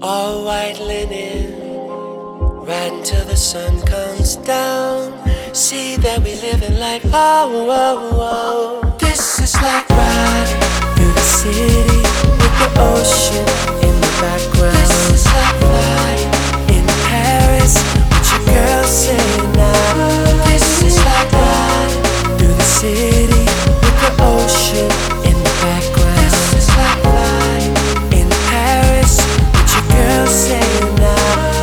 All white linen, riding till the sun comes down. See that we living like oh, oh, oh. This is like riding through the city with the ocean in the background. This is like flying in Paris with your girl saying now. This is like riding through the city with the ocean in the background. This is like flying in Paris with your girl saying now.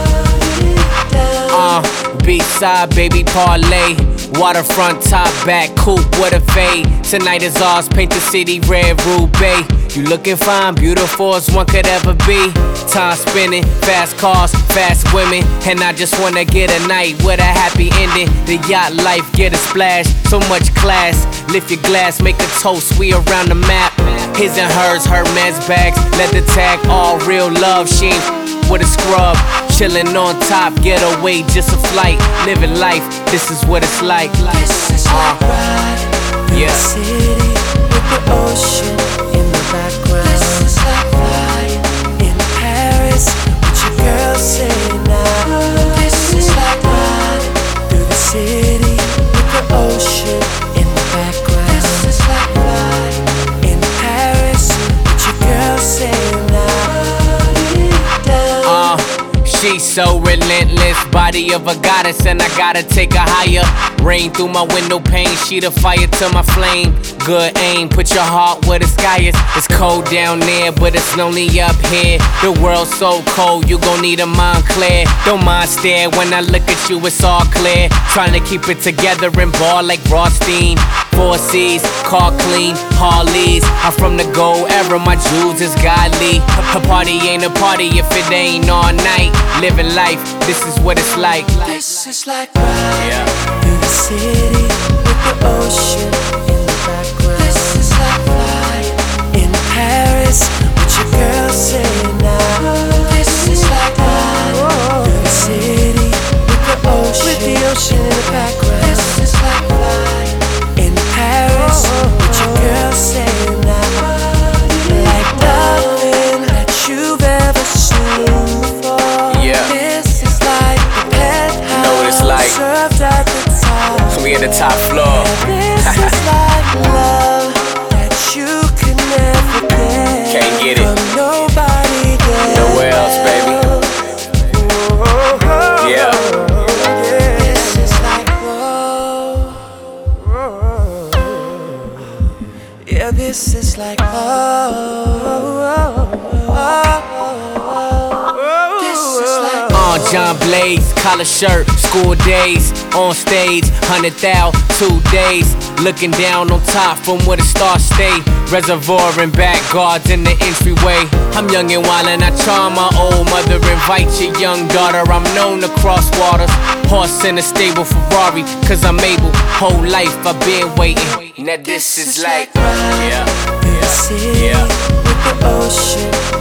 B-side, baby parlay. Waterfront, top, back, coupe, what a fade. Tonight is ours, paint the city red, Roubaix. You looking fine, beautiful as one could ever be. Time spinning, fast cars, fast women. And I just wanna get a night with a happy ending. The yacht life, get a splash, so much class. Lift your glass, make a toast, we around the map. His and hers, Hermes bags, leather tag, all real love. She ain't with a scrub, chillin' on top, get away, just a flight. Living life, this is what it's like. This is like riding through the city with the ocean in the background. This is like flying in Paris with your girl saying now. This is like riding through the city with the ocean in the background. This is like flying in Paris with your girl saying now. She's so relentless, body of a goddess, and I gotta take her higher. Rain through my window pane, sheet of fire to my flame. Good aim, put your heart where the sky is. It's cold down there, but it's lonely up here. The world's so cold, you gon' need a mind clear. Don't mind stare, when I look at you, it's all clear. Trying to keep it together and ball like Rothstein. 4 C's, car clean, Harleys. I'm from the gold era, my jewels is godly. A party ain't a party if it ain't all night. Living life, this is what it's like. This is like riding through the city with the ocean in the background. This is like flying in Paris with your girl saying now. This is like riding through the city with the ocean in the background. This is like flying in Paris with your girl saying now. Like nothing that you've ever seen before. This is like the penthouse. Know what it's like. Served at the top. We in the top floor. This is like love that you can never get. Can't get it from nobody else. Nowhere else, baby. Yeah. This is like yeah, this is like John Blaze, collar shirt, school days, on stage, 100,000, 2 days. Looking down on top from where the stars stay. Reservoir and back guards in the entryway. I'm young and wild and I charm my old mother. Invite your young daughter, I'm known to cross waters. Horse in a stable Ferrari, cause I'm able. Whole life I've been waiting. Now this is like, through the city with the ocean